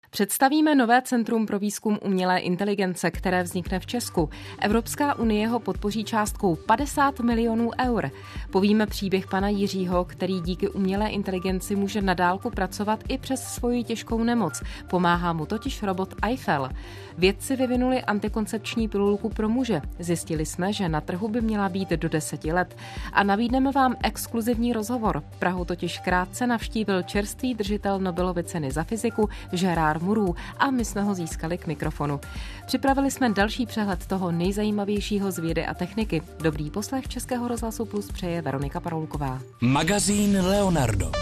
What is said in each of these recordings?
Představíme nové centrum pro výzkum umělé inteligence, které vznikne v Česku. Evropská unie ho podpoří částkou 50 milionů eur. Povíme příběh pana Jiřího, který díky umělé inteligenci může na dálku pracovat i přes svoji těžkou nemoc. Pomáhá mu totiž robot Eiffel. Vědci vyvinuli antikoncepční pilulku pro muže. Zjistili jsme, že na trhu by měla být do 10 let. A nabídneme vám exkluzivní rozhovor. Prahu totiž krátce navštívil čerstvý držitel Nobelovy ceny za fyziku Gérard Mourou a my jsme ho získali k mikrofonu. Připravili jsme další přehled toho nejzajímavějšího z vědy a techniky. Dobrý poslech Českého rozhlasu Plus přeje Veronika Paroulková. Magazín Leonardo.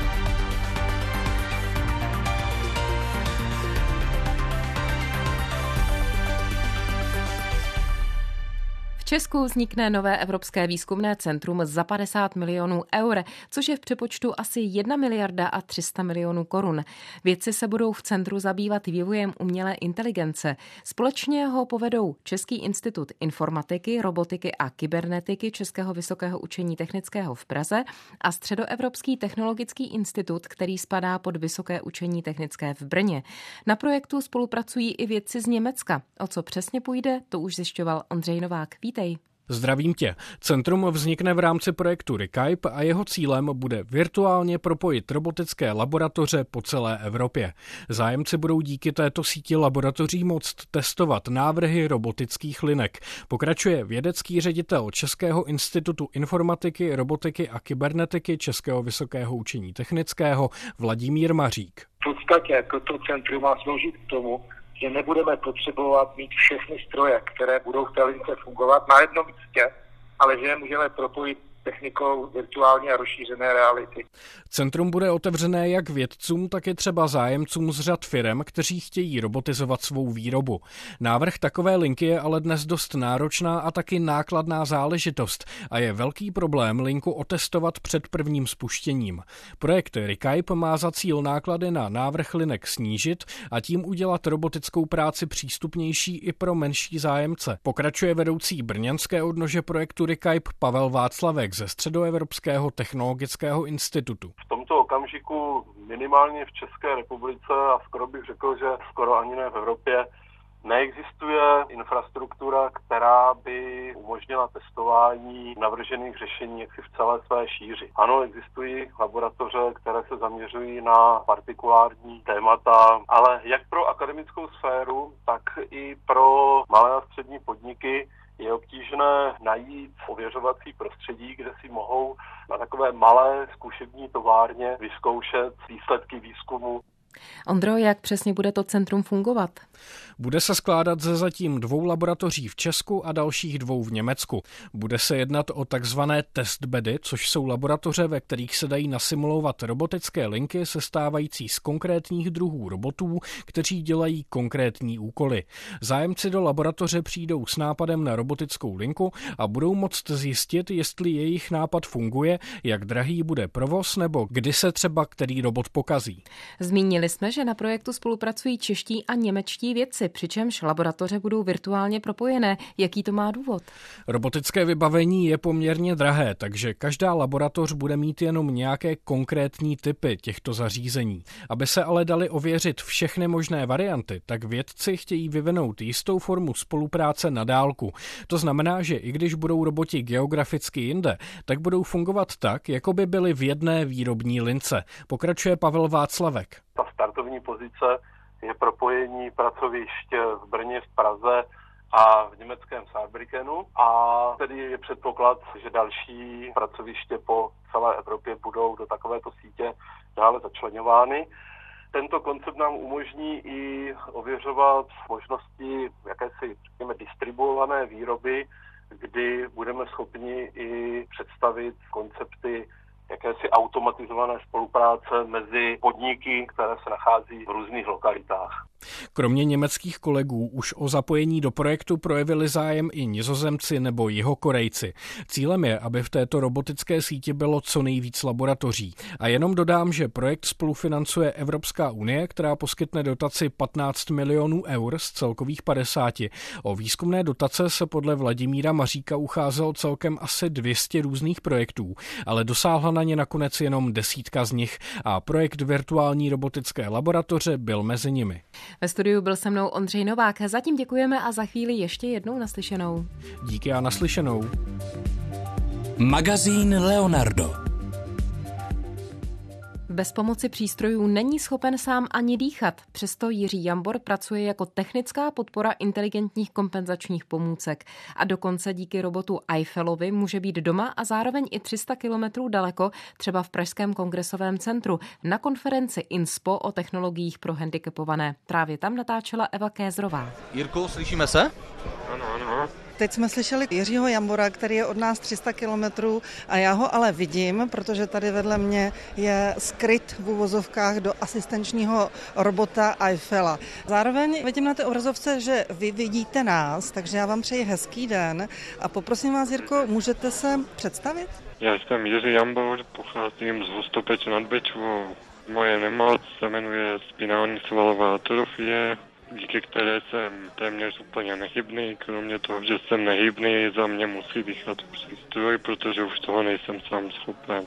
V Česku vznikne nové evropské výzkumné centrum za 50 milionů eur, což je v přepočtu asi 1 miliarda a 300 milionů korun. Vědci se budou v centru zabývat vývojem umělé inteligence. Společně ho povedou Český institut informatiky, robotiky a kybernetiky Českého vysokého učení technického v Praze a Středoevropský technologický institut, který spadá pod Vysoké učení technické v Brně. Na projektu spolupracují i vědci z Německa. O co přesně půjde, to už zjišťoval Ondřej Novák. Vítej. Zdravím tě. Centrum vznikne v rámci projektu RICAIP a jeho cílem bude virtuálně propojit robotické laboratoře po celé Evropě. Zájemci budou díky této síti laboratoří moct testovat návrhy robotických linek. Pokračuje vědecký ředitel Českého institutu informatiky, robotiky a kybernetiky Českého vysokého učení technického Vladimír Mařík. V podstatě toto centrum má sloužit k tomu, že nebudeme potřebovat mít všechny stroje, které budou v té lince fungovat na jednom místě, ale že je můžeme propojit technikou virtuální a rozšířené reality. Centrum bude otevřené jak vědcům, tak i třeba zájemcům z řad firem, kteří chtějí robotizovat svou výrobu. Návrh takové linky je ale dnes dost náročná a taky nákladná záležitost a je velký problém linku otestovat před prvním spuštěním. Projekt RICAIP má za cíl náklady na návrh linek snížit a tím udělat robotickou práci přístupnější i pro menší zájemce. Pokračuje vedoucí brněnské odnože projektu RICAIP Pavel Václavek ze Středoevropského technologického institutu. V tomto okamžiku minimálně v České republice a skoro bych řekl, že skoro ani ne v Evropě neexistuje infrastruktura, která by umožnila testování navržených řešení jaksi v celé své šíři. Ano, existují laboratoře, které se zaměřují na partikulární témata, ale jak pro akademickou sféru, tak i pro malé a střední podniky je obtížné najít ověřovací prostředí, kde si mohou na takové malé zkušební továrně vyzkoušet výsledky výzkumu. Ondro, jak přesně bude to centrum fungovat? Bude se skládat ze zatím 2 laboratoří v Česku a dalších 2 v Německu. Bude se jednat o takzvané testbedy, což jsou laboratoře, ve kterých se dají nasimulovat robotické linky sestávající z konkrétních druhů robotů, kteří dělají konkrétní úkoly. Zájemci do laboratoře přijdou s nápadem na robotickou linku a budou moct zjistit, jestli jejich nápad funguje, jak drahý bude provoz nebo kdy se třeba který robot pokazí. Zmínili jsme, že na projektu spolupracují čeští a němečtí vědci, přičemž laboratoře budou virtuálně propojené. Jaký to má důvod? Robotické vybavení je poměrně drahé, takže každá laboratoř bude mít jenom nějaké konkrétní typy těchto zařízení. Aby se ale dali ověřit všechny možné varianty, tak vědci chtějí vyvinout jistou formu spolupráce na dálku. To znamená, že i když budou roboti geograficky jinde, tak budou fungovat tak, jako by byly v jedné výrobní lince. Pokračuje Pavel Václavek. Ta startovní pozice je propojení pracovišť v Brně, v Praze a v německém Saarbrückenu a tedy je předpoklad, že další pracoviště po celé Evropě budou do takovéto sítě dále začleňovány. Tento koncept nám umožní i ověřovat možnosti jakési, řekněme, distribuované výroby, kdy budeme schopni i představit koncepty jakési automatizované spolupráce mezi podniky, které se nachází v různých lokalitách. Kromě německých kolegů už o zapojení do projektu projevili zájem i Nizozemci nebo Jihokorejci. Cílem je, aby v této robotické síti bylo co nejvíc laboratoří. A jenom dodám, že projekt spolufinancuje Evropská unie, která poskytne dotaci 15 milionů eur z celkových 50. O výzkumné dotace se podle Vladimíra Maříka ucházelo celkem asi 200 různých projektů, ale dosáhla na ně nakonec jenom 10 z nich a projekt virtuální robotické laboratoře byl mezi nimi. Ve studiu byl se mnou Ondřej Novák. Zatím děkujeme a za chvíli ještě jednou naslyšenou. Díky a naslyšenou. Magazín Leonardo. Bez pomoci přístrojů není schopen sám ani dýchat. Přesto Jiří Jambor pracuje jako technická podpora inteligentních kompenzačních pomůcek. A dokonce díky robotu Eiffelovi může být doma a zároveň i 300 kilometrů daleko, třeba v Pražském kongresovém centru, na konferenci INSPO o technologiích pro handicapované. Právě tam natáčela Eva Kézrová. Jirko, slyšíme se? Ano. Teď jsme slyšeli Jiřího Jambora, který je od nás 300 kilometrů a já ho ale vidím, protože tady vedle mě je skryt v uvozovkách do asistenčního robota Eiffela. Zároveň vidím na té obrazovce, že vy vidíte nás, takže já vám přeji hezký den a poprosím vás, Jirko, můžete se představit? Já jsem Jiří Jambor, pocházím z Hustopeče nad Bečvou. Moje nemoc se jmenuje spinální svalová atrofie, díky které jsem téměř úplně nehybný. Kromě toho, že jsem nehybný, za mě musí dýchat přístroj, protože už toho nejsem sám schopen.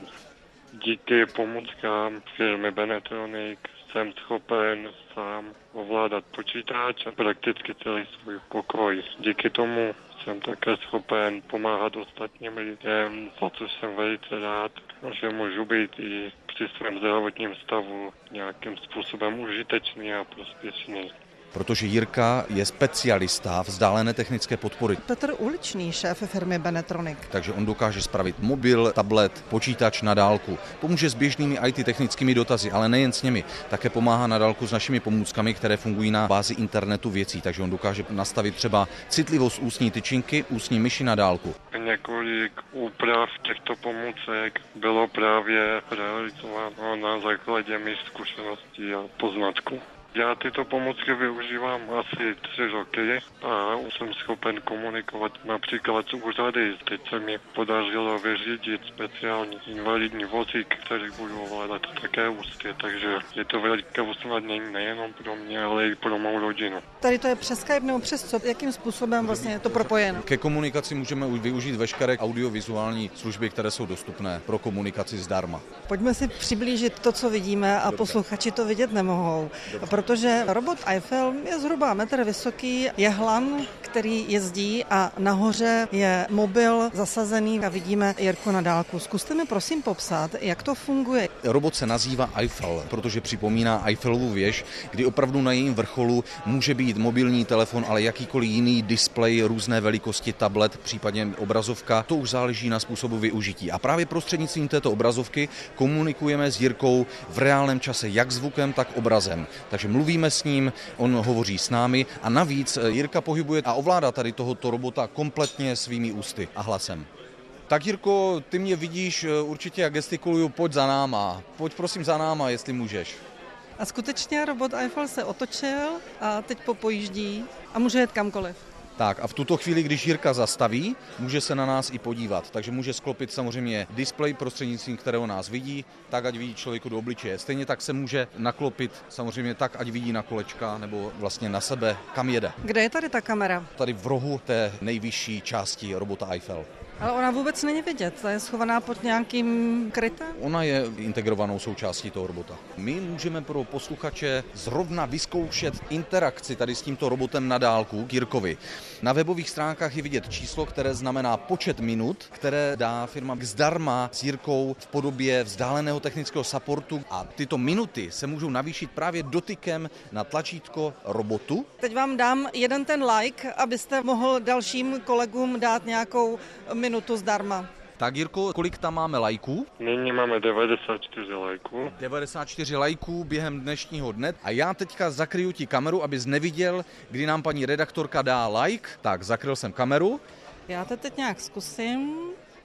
Díky pomůckám firmy Benetronic jsem schopen sám ovládat počítač a prakticky celý svůj pokoj. Díky tomu jsem také schopen pomáhat ostatním lidem, za což jsem velice rád, že můžu být i při svém zdravotním stavu nějakým způsobem užitečný a prospěšný. Protože Jirka je specialista vzdálené technické podpory. Petr Uličný, šéf firmy Benetronic. Takže on dokáže spravit mobil, tablet, počítač na dálku. Pomůže s běžnými IT technickými dotazy, ale nejen s nimi. Také pomáhá na dálku s našimi pomůckami, které fungují na bázi internetu věcí. Takže on dokáže nastavit třeba citlivost ústní tyčinky, ústní myši na dálku. Několik úprav těchto pomůcek bylo právě realizováno na základě mých zkušeností a poznatků. Já tyto pomůcky využívám asi 3 roky a jsem schopen komunikovat například s úřady. Teď se mi podařilo vyřídit speciální invalidní vozík, který budu ovládat také ústy, takže je to veliké usnadnění nejenom pro mě, ale i pro mou rodinu. Tady to je přes Skype nebo přes co? Jakým způsobem vlastně je to propojeno? Ke komunikaci můžeme využít veškeré audiovizuální služby, které jsou dostupné pro komunikaci zdarma. Pojďme si přiblížit to, co vidíme a posluchači to vidět nemohou. Protože robot Eiffel je zhruba metr vysoký, je hlan, který jezdí a nahoře je mobil zasazený a vidíme Jirku na dálku. Zkuste mi prosím popsat, jak to funguje. Robot se nazývá Eiffel, protože připomíná Eiffelovu věž, kdy opravdu na jejím vrcholu může být mobilní telefon, ale jakýkoliv jiný displej různé velikosti, tablet, případně obrazovka. To už záleží na způsobu využití. A právě prostřednictvím této obrazovky komunikujeme s Jirkou v reálném čase, jak zvukem, tak obrazem. Takže mluvíme s ním, on hovoří s námi a navíc Jirka pohybuje a ovládá tady tohoto robota kompletně svými ústy a hlasem. Tak Jirko, ty mě vidíš určitě, jak gestikuluju, pojď za náma. Pojď prosím za náma, jestli můžeš. A skutečně robot Eiffel se otočil a teď popojíždí a může jet kamkoliv. Tak a v tuto chvíli, když Jirka zastaví, může se na nás i podívat. Takže může sklopit samozřejmě displej, prostřednictvím kterého nás vidí, tak ať vidí člověku do obličeje. Stejně tak se může naklopit samozřejmě tak, ať vidí na kolečka nebo vlastně na sebe, kam jede. Kde je tady ta kamera? Tady v rohu té nejvyšší části robota Eiffel. Ale ona vůbec není vidět, ta je schovaná pod nějakým krytem? Ona je integrovanou součástí toho robota. My můžeme pro posluchače zrovna vyzkoušet interakci tady s tímto robotem na dálku k Jirkovi. Na webových stránkách je vidět číslo, které znamená počet minut, které dá firma zdarma s Jirkou v podobě vzdáleného technického supportu a tyto minuty se můžou navýšit právě dotykem na tlačítko robotu. Teď vám dám jeden ten like, abyste mohl dalším kolegům dát nějakou minutu zdarma. Tak Jirko, kolik tam máme lajků? Nyní máme 94 lajků. 94 lajků během dnešního dne a já teďka zakryju ti kameru, abys neviděl, kdy nám paní redaktorka dá like. Tak, zakryl jsem kameru. Já to teď nějak zkusím.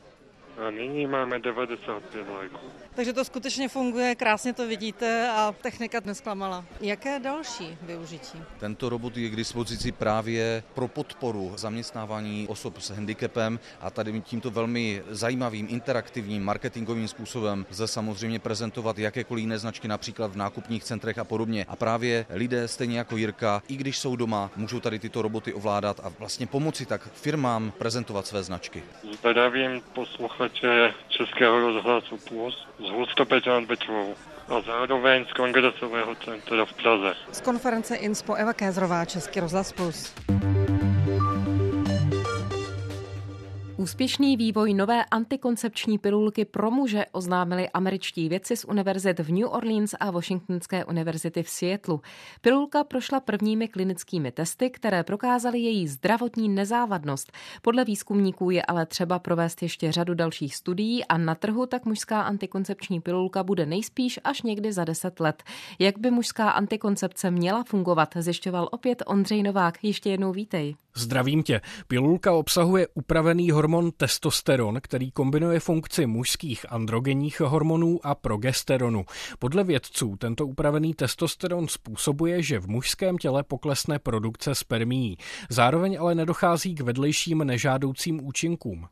A nyní máme 95 lajků. Takže to skutečně funguje, krásně to vidíte a technika nesklamala. Jaké další využití? Tento robot je k dispozici právě pro podporu zaměstnávání osob s handicapem a tady tímto velmi zajímavým interaktivním marketingovým způsobem lze samozřejmě prezentovat jakékoliv jiné značky, například v nákupních centrech a podobně. A právě lidé stejně jako Jirka, i když jsou doma, můžou tady tyto roboty ovládat a vlastně pomoci tak firmám prezentovat své značky. Zdravím posluchače posluchače Českého rozhlasu Plus z Hustopeča nad Bečvou a zároveň z Kongresového centra v Praze. Z konference INSPO Eva Kézrová, Český rozhlas Plus. Úspěšný vývoj nové antikoncepční pilulky pro muže oznámili američtí vědci z univerzit v New Orleans a Washingtonské univerzity v Seattlu. Pilulka prošla prvními klinickými testy, které prokázaly její zdravotní nezávadnost. Podle výzkumníků je ale třeba provést ještě řadu dalších studií a na trhu tak mužská antikoncepční pilulka bude nejspíš až někdy za 10 let. Jak by mužská antikoncepce měla fungovat, zjišťoval opět Ondřej Novák. Ještě jednou vítej. Zdravím tě. Pilulka obsahuje upravený hormon testosteron, který kombinuje funkci mužských androgenních hormonů a progesteronu. Podle vědců tento upravený testosteron způsobuje, že v mužském těle poklesne produkce spermií. Zároveň ale nedochází k vedlejším nežádoucím účinkům.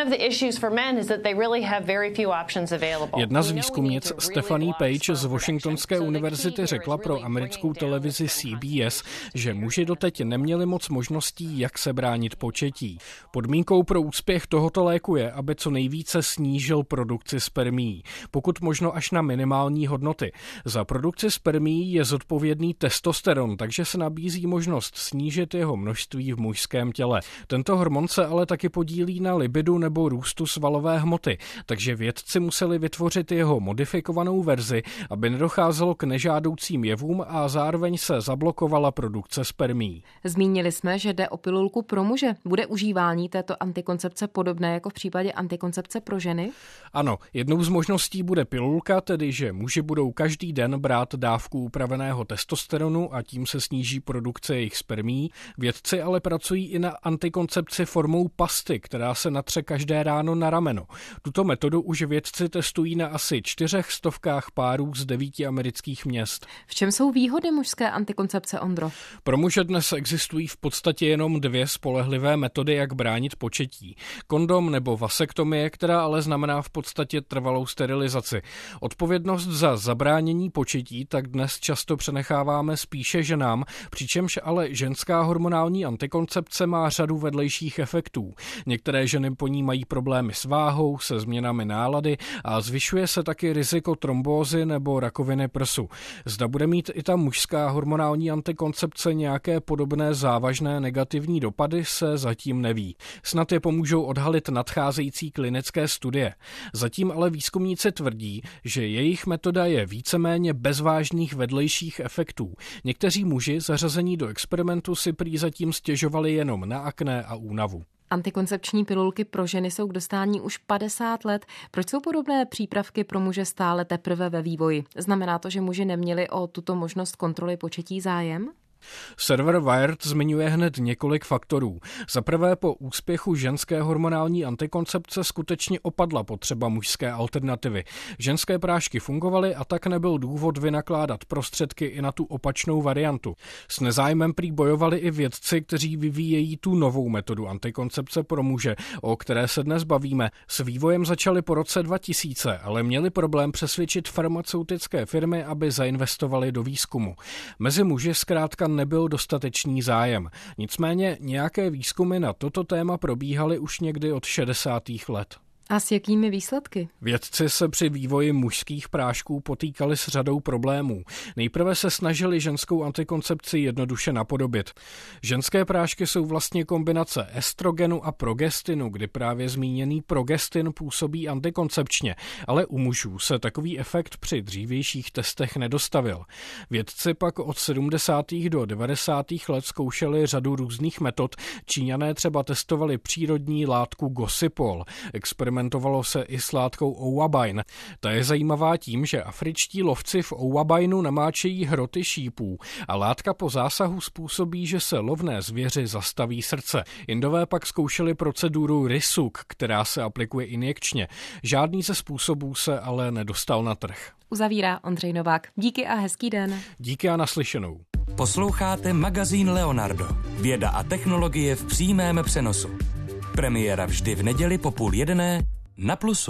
Jedna z výzkumnic Stephanie Page z Washingtonské univerzity řekla pro americkou televizi CBS, že muži doteď neměli moc možností, jak se bránit početí. Podmínkou pro úspěch tohoto léku je, aby co nejvíce snížil produkci spermií, pokud možno až na minimální hodnoty. Za produkci spermií je zodpovědný testosteron, takže se nabízí možnost snížit jeho množství v mužském těle. Tento hormon se ale taky podílí na libidu nebo růstu svalové hmoty, takže vědci museli vytvořit jeho modifikovanou verzi, aby nedocházelo k nežádoucím jevům a zároveň se zablokovala produkce spermií. Zmínili jsme, že jde o pilulku pro muže. Bude užívání této antikoncepce podobné jako v případě antikoncepce pro ženy? Ano, jednou z možností bude pilulka, tedy že muži budou každý den brát dávku upraveného testosteronu a tím se sníží produkce jejich spermií. Vědci ale pracují i na antikoncepci formou pasty, která se natře každé ráno na rameno. Tuto metodu už vědci testují na asi 400 párů z 9 amerických měst. V čem jsou výhody mužské antikoncepce, Ondro? Pro muže dnes existují v podstatě jenom 2 spolehlivé metody, jak bránit početí. Kondom nebo vasektomie, která ale znamená v podstatě trvalou sterilizaci. Odpovědnost za zabránění početí tak dnes často přenecháváme spíše ženám, přičemž ale ženská hormonální antikoncepce má řadu vedlejších efektů. Některé ženy po ní mají problémy s váhou, se změnami nálady a zvyšuje se taky riziko trombózy nebo rakoviny prsu. Zda bude mít i ta mužská hormonální antikoncepce nějaké podobné závažné negativní dopady, se zatím neví. Snad je pomůžou odhalit nadcházející klinické studie. Zatím ale výzkumníci tvrdí, že jejich metoda je víceméně bez vážných vedlejších efektů. Někteří muži zařazení do experimentu si prý zatím stěžovali jenom na akné a únavu. Antikoncepční pilulky pro ženy jsou k dostání už 50 let. Proč jsou podobné přípravky pro muže stále teprve ve vývoji? Znamená to, že muži neměli o tuto možnost kontroly početí zájem? Server Wired zmiňuje hned několik faktorů. Za prvé, po úspěchu ženské hormonální antikoncepce skutečně opadla potřeba mužské alternativy. Ženské prášky fungovaly a tak nebyl důvod vynakládat prostředky i na tu opačnou variantu. S nezájmem prý bojovali i vědci, kteří vyvíjejí tu novou metodu antikoncepce pro muže, o které se dnes bavíme. S vývojem začali po roce 2000, ale měli problém přesvědčit farmaceutické firmy, aby zainvestovali do výzkumu. Mezi muži zkrátka nebyl dostatečný zájem. Nicméně nějaké výzkumy na toto téma probíhaly už někdy od 60. let. A s jakými výsledky? Vědci se při vývoji mužských prášků potýkali s řadou problémů. Nejprve se snažili ženskou antikoncepci jednoduše napodobit. Ženské prášky jsou vlastně kombinace estrogenu a progestinu, kdy právě zmíněný progestin působí antikoncepčně, ale u mužů se takový efekt při dřívějších testech nedostavil. Vědci pak od 70. do 90. let zkoušeli řadu různých metod. Číňané třeba testovali přírodní látku gossypol. Experimentovalo se i s látkou ouabain. Ta je zajímavá tím, že afričtí lovci v ouabainu namáčejí hroty šípů a látka po zásahu způsobí, že se lovné zvěři zastaví srdce. Indové pak zkoušeli proceduru Rysuk, která se aplikuje injekčně. Žádný ze způsobů se ale nedostal na trh. Uzavírá Ondřej Novák. Díky a hezký den. Díky a naslyšenou. Posloucháte magazín Leonardo. Věda a technologie v přímém přenosu. Premiéra vždy v neděli po 12:30 na Plusu.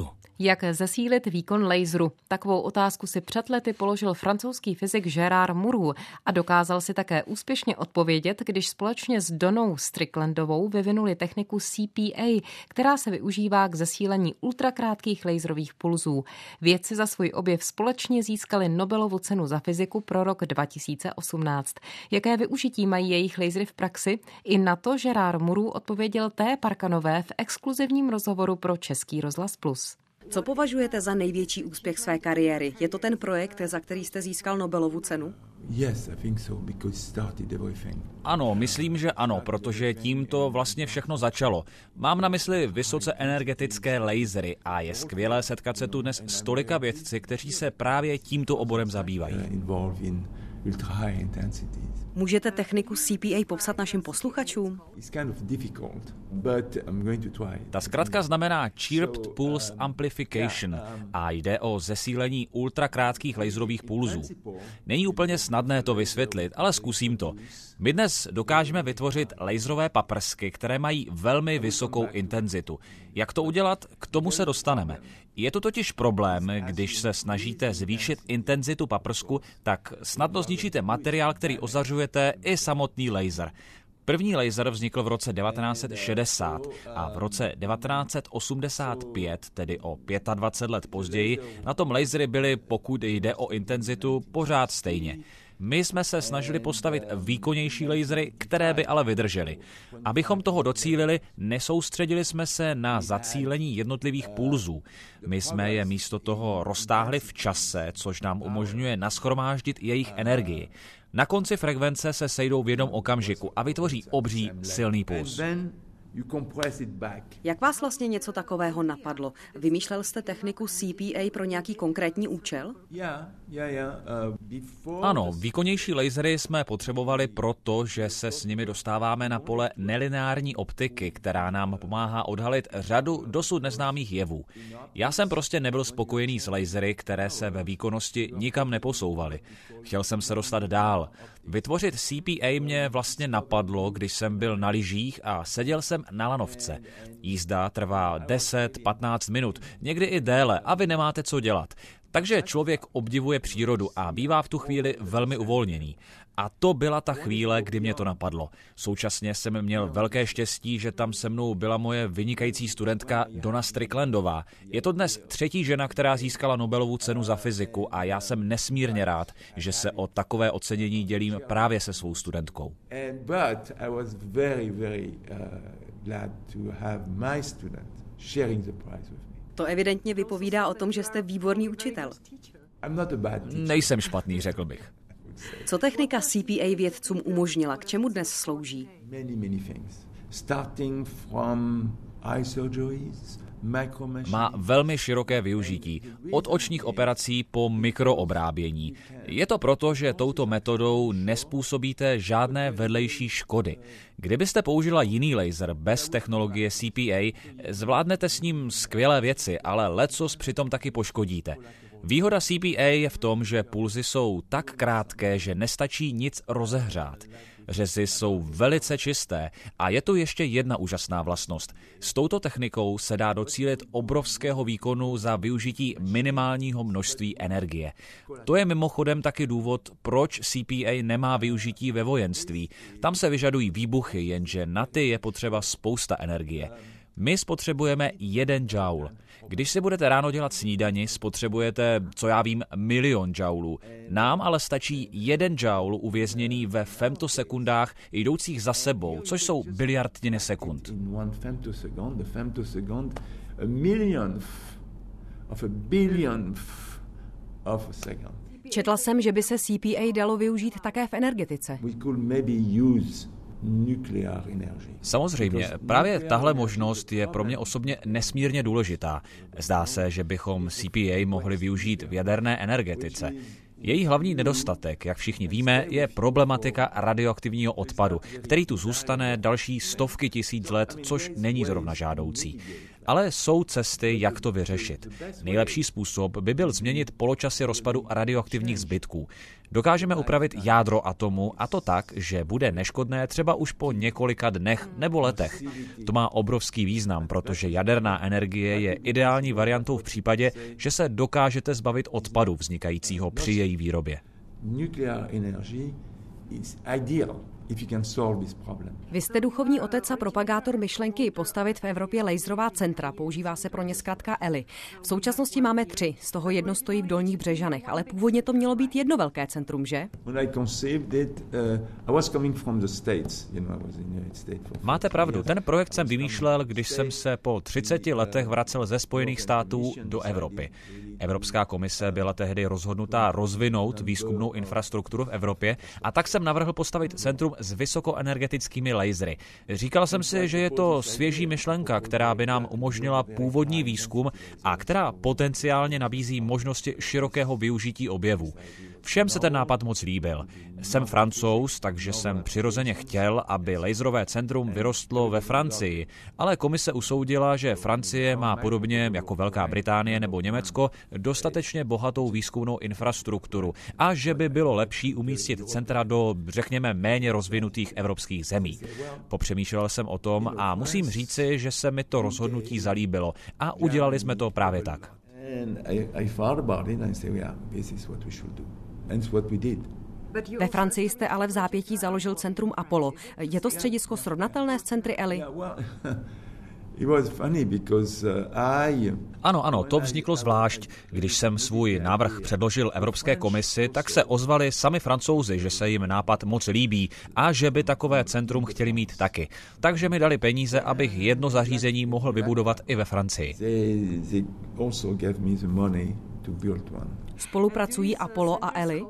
Jak zesílit výkon laseru? Takovou otázku si před lety položil francouzský fyzik Gérard Mourou a dokázal si také úspěšně odpovědět, když společně s Donnou Stricklandovou vyvinuli techniku CPA, která se využívá k zesílení ultrakrátkých laserových pulzů. Vědci za svůj objev společně získali Nobelovu cenu za fyziku pro rok 2018. Jaké využití mají jejich lasery v praxi? I na to Gérard Mourou odpověděl Té Parkanové v exkluzivním rozhovoru pro Český rozhlas Plus. Co považujete za největší úspěch své kariéry? Je to ten projekt, za který jste získal Nobelovu cenu? Ano, myslím, že ano, protože tím to vlastně všechno začalo. Mám na mysli vysoce energetické lasery a je skvělé setkat se tu dnes s tolika vědci, kteří se právě tímto oborem zabývají. Můžete techniku CPA popsat našim posluchačům? Ta zkratka znamená Chirped Pulse Amplification a jde o zesílení ultrakrátkých laserových pulzů. Není úplně snadné to vysvětlit, ale zkusím to. My dnes dokážeme vytvořit laserové paprsky, které mají velmi vysokou intenzitu. Jak to udělat? K tomu se dostaneme. Je to totiž problém, když se snažíte zvýšit intenzitu paprsku, tak snadno zničíte materiál, který ozařujete, i samotný laser. První laser vznikl v roce 1960 a v roce 1985, tedy o 25 let později, na tom lasery byly, pokud jde o intenzitu, pořád stejně. My jsme se snažili postavit výkonnější lasery, které by ale vydržely. Abychom toho docílili, nesoustředili jsme se na zacílení jednotlivých pulzů. My jsme je místo toho roztáhli v čase, což nám umožňuje nashromáždit jejich energii. Na konci frekvence se sejdou v jednom okamžiku a vytvoří obří silný puls. Jak vás vlastně něco takového napadlo? Vymýšlel jste techniku CPA pro nějaký konkrétní účel? Ano, výkonnější lasery jsme potřebovali proto, že se s nimi dostáváme na pole nelineární optiky, která nám pomáhá odhalit řadu dosud neznámých jevů. Já jsem prostě nebyl spokojený s lasery, které se ve výkonnosti nikam neposouvaly. Chtěl jsem se dostat dál. Vytvořit CPA mě vlastně napadlo, když jsem byl na lyžích a seděl jsem na lanovce. Jízda trvá 10-15 minut, někdy i déle a vy nemáte co dělat. Takže člověk obdivuje přírodu a bývá v tu chvíli velmi uvolněný. A to byla ta chvíle, kdy mě to napadlo. Současně jsem měl velké štěstí, že tam se mnou byla moje vynikající studentka Donna Stricklandová. Je to dnes třetí žena, která získala Nobelovu cenu za fyziku a já jsem nesmírně rád, že se o takové ocenění dělím právě se svou studentkou. To evidentně vypovídá o tom, že jste výborný učitel. Nejsem špatný, řekl bych. Co technika CPA vědcům umožnila? K čemu dnes slouží? Má velmi široké využití, od očních operací po mikroobrábění. Je to proto, že touto metodou nespůsobíte žádné vedlejší škody. Kdybyste použila jiný laser bez technologie CPA, zvládnete s ním skvělé věci, ale lecos přitom taky poškodíte. Výhoda CPA je v tom, že pulzy jsou tak krátké, že nestačí nic rozehřát. Řezy jsou velice čisté a je tu ještě jedna úžasná vlastnost. S touto technikou se dá docílit obrovského výkonu za využití minimálního množství energie. To je mimochodem taky důvod, proč CPA nemá využití ve vojenství. Tam se vyžadují výbuchy, jenže na ty je potřeba spousta energie. My spotřebujeme 1 joule. Když si budete ráno dělat snídani, spotřebujete, co já vím, 1 000 000 joulů. Nám ale stačí 1 joule uvězněný ve femtosekundách jdoucích za sebou, což jsou biliardiny sekund. Četla jsem, že by se CPA dalo využít také v energetice. Samozřejmě, právě tahle možnost je pro mě osobně nesmírně důležitá. Zdá se, že bychom CPA mohli využít v jaderné energetice. Její hlavní nedostatek, jak všichni víme, je problematika radioaktivního odpadu, který tu zůstane další stovky tisíc let, což není zrovna žádoucí. ale jsou cesty, jak to vyřešit. Nejlepší způsob by byl změnit poločasy rozpadu radioaktivních zbytků. Dokážeme upravit jádro atomu, a to tak, že bude neškodné třeba už po několika dnech nebo letech. To má obrovský význam, protože jaderná energie je ideální variantou v případě, že se dokážete zbavit odpadu vznikajícího při její výrobě. Vy jste duchovní otec a propagátor myšlenky postavit v Evropě laserová centra. Používá se pro ně zkrátka ELI. V současnosti máme 3, z toho jedno stojí v Dolních Břežanech, ale původně to mělo být jedno velké centrum, že? Máte pravdu, ten projekt jsem vymýšlel, když jsem se po 30 letech vracel ze Spojených států do Evropy. Evropská komise byla tehdy rozhodnutá rozvinout výzkumnou infrastrukturu v Evropě a tak jsem navrhl postavit centrum s vysokoenergetickými lasery. Říkal jsem si, že je to svěží myšlenka, která by nám umožnila původní výzkum a která potenciálně nabízí možnosti širokého využití objevů. Všem se ten nápad moc líbil. Jsem Francouz, takže jsem přirozeně chtěl, aby laserové centrum vyrostlo ve Francii, ale komise usoudila, že Francie má podobně jako Velká Británie nebo Německo dostatečně bohatou výzkumnou infrastrukturu a že by bylo lepší umístit centra do, řekněme, méně rozvinutých evropských zemí. Popřemýšlel jsem o tom a musím říci, že se mi to rozhodnutí zalíbilo a udělali jsme to právě tak. Ve Francii jste ale v zápětí založil centrum Apollo. Je to středisko srovnatelné s centry ELI? Ano, to vzniklo zvlášť. Když jsem svůj návrh předložil Evropské komisi, tak se ozvali sami Francouzi, že se jim nápad moc líbí a že by takové centrum chtěli mít taky. Takže mi dali peníze, abych jedno zařízení mohl vybudovat i ve Francii. Spolupracují Apollo a ELI?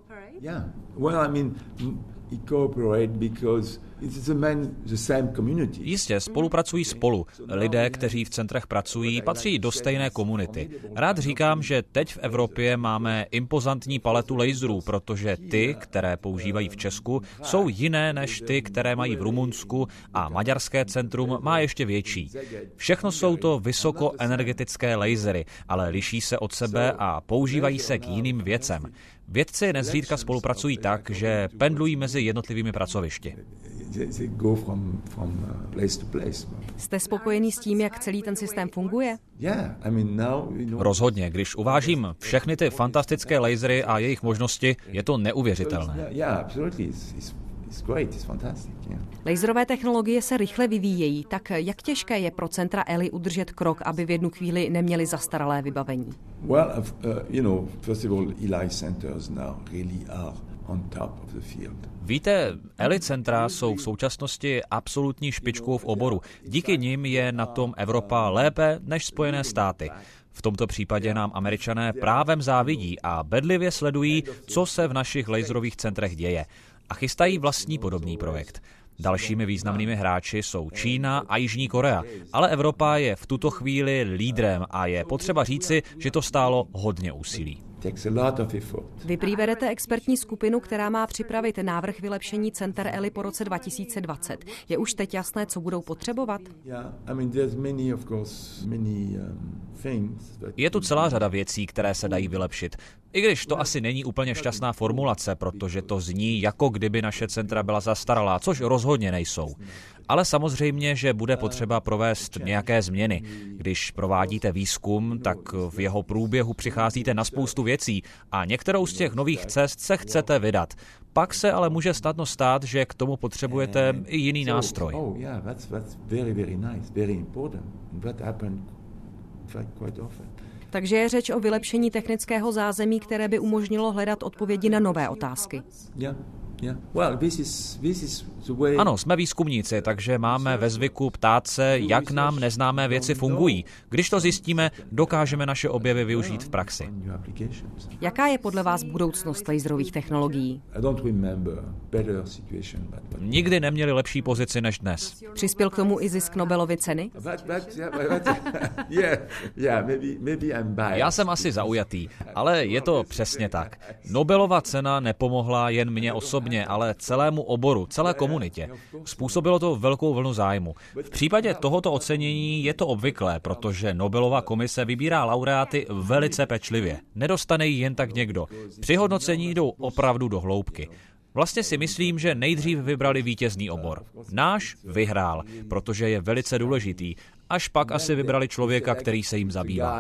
Jistě, spolupracují spolu. Lidé, kteří v centrech pracují, patří do stejné komunity. Rád říkám, že teď v Evropě máme impozantní paletu laserů, protože ty, které používají v Česku, jsou jiné než ty, které mají v Rumunsku a maďarské centrum má ještě větší. Všechno jsou to vysokoenergetické lasery, ale liší se od sebe a používají se k jiným věcem. Vědci nezřídka spolupracují tak, že pendlují mezi jednotlivými pracovišti. Jste spokojený s tím, jak celý ten systém funguje? Rozhodně, když uvážím všechny ty fantastické lasery a jejich možnosti, je to neuvěřitelné. Laserové technologie se rychle vyvíjejí, tak jak těžké je pro centra ELI udržet krok, aby v jednu chvíli neměli zastaralé vybavení? Víte, ELI centra jsou v současnosti absolutní špičkou v oboru. Díky nim je na tom Evropa lépe než Spojené státy. V tomto případě nám Američané právem závidí a bedlivě sledují, co se v našich laserových centrech děje. A chystají vlastní podobný projekt. Dalšími významnými hráči jsou Čína a Jižní Korea, ale Evropa je v tuto chvíli lídrem a je potřeba říci, že to stálo hodně úsilí. Vy prý vedete expertní skupinu, která má připravit návrh vylepšení center ELI po roce 2020. Je už teď jasné, co budou potřebovat? Je tu celá řada věcí, které se dají vylepšit. I když to asi není úplně šťastná formulace, protože to zní, jako kdyby naše centra byla zastaralá, což rozhodně nejsou. Ale samozřejmě, že bude potřeba provést nějaké změny. Když provádíte výzkum, tak v jeho průběhu přicházíte na spoustu věcí a některou z těch nových cest se chcete vydat. Pak se ale může snadno stát, že k tomu potřebujete i jiný nástroj. Takže je řeč o vylepšení technického zázemí, které by umožnilo hledat odpovědi na nové otázky. Ano, jsme výzkumníci, takže máme ve zvyku ptát se, jak nám neznámé věci fungují. Když to zjistíme, dokážeme naše objevy využít v praxi. Jaká je podle vás budoucnost laserových technologií? Nikdy neměli lepší pozici než dnes. Přispěl k tomu i zisk Nobelovy ceny? Já jsem asi zaujatý, ale je to přesně tak. Nobelova cena nepomohla jen mně osobně, mě, ale celému oboru, celé komunitě. Způsobilo to velkou vlnu zájmu. V případě tohoto ocenění je to obvyklé, protože Nobelova komise vybírá laureáty velice pečlivě. Nedostane ji jen tak někdo. Při hodnocení jdou opravdu do hloubky. Vlastně si myslím, že nejdřív vybrali vítězný obor. Náš vyhrál, protože je velice důležitý. Až pak asi vybrali člověka, který se jim zabývá.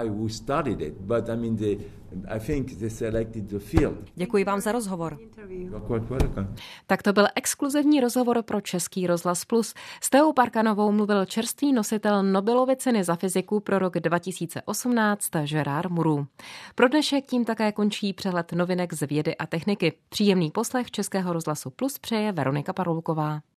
Děkuji vám za rozhovor. Tak to byl exkluzivní rozhovor pro Český rozhlas Plus. S Teou Parkanovou mluvil čerstvý nositel Nobelovy ceny za fyziku pro rok 2018 Gérard Mourou. Pro dnešek tím také končí přehled novinek z vědy a techniky. Příjemný poslech Českého rozhlasu Plus přeje Veronika Paroulková.